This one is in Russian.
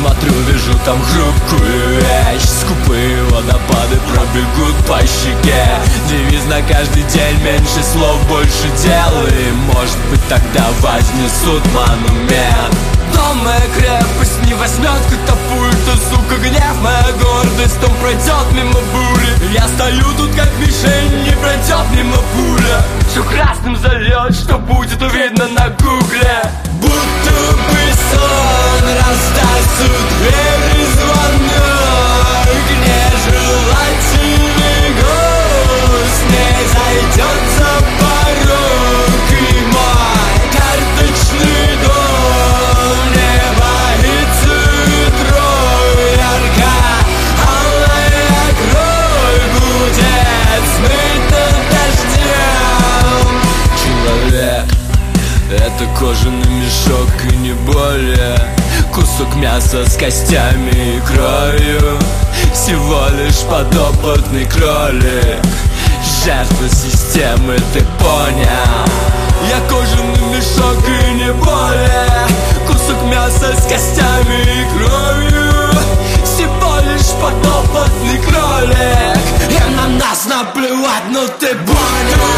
Смотрю, вижу там хрупкую вещь. Скупые водопады пробегут по щеке. Девиз на каждый день: меньше слов, больше дел. И может быть тогда вознесут монумент. Но моя крепость не возьмет катапульта, сука, гнев, моя гордость, он пройдет мимо бури. Я стою тут как мишень, не пройдет мимо пуля. Все красным зальет, что будет увидно на гугле. Будто бы сон раздастся в двери звонок. Нежелательный гость не зайдет за порог. И мой карточный дом не боится ветров. Ярко-алая кровь будет смыта дождем. Человек — это кожаный мешок и не более. Кусок мяса с костями и кровью. Всего лишь подопытный кролик. Жертва системы, ты понял? Я кожаный мешок и не более. Кусок мяса с костями и кровью. Всего лишь подопытный кролик. И на нас наплевать, но ты понял?